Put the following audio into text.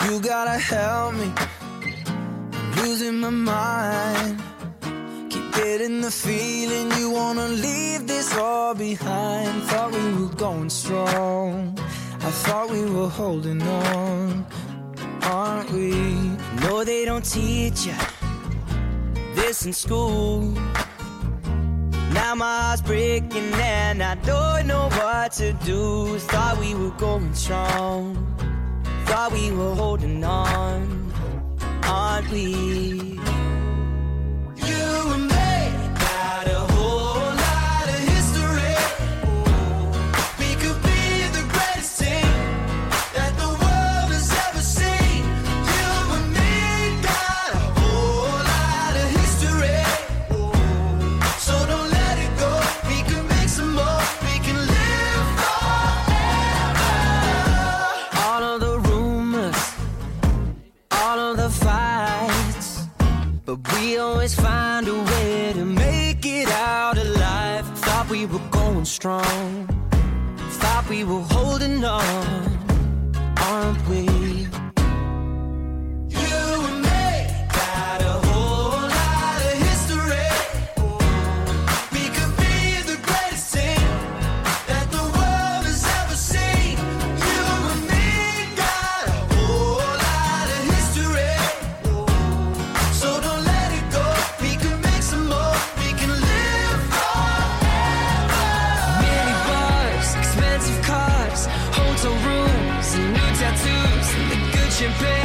You gotta help me, I'm losing my mind. Keep getting the feeling you wanna leave this all behind. Thought we were going strong, I thought we were holding on, aren't we? No, they don't teach you this in school. Now my heart's breaking and I don't know what to do. Thought we were going strong, thought we were holding on, aren't we? You and me got a whole lot of history. We could be the greatest team that the world has ever seen. You and me got a whole lot of history. So don't let it go, we can make some more, we can live forever. All of the rumors, all of the fights, but we always find a way to make it out alive. Thought we were going strong, thought we were holding on, aren't we? You and me got a whole lot of history. We could be the greatest team that the world has ever seen. You and me got a whole lot of history. So don't let it go, we can make some more, we can live forever. Many bars, expensive cars, hotel rooms, and new tattoos, and the good champagne.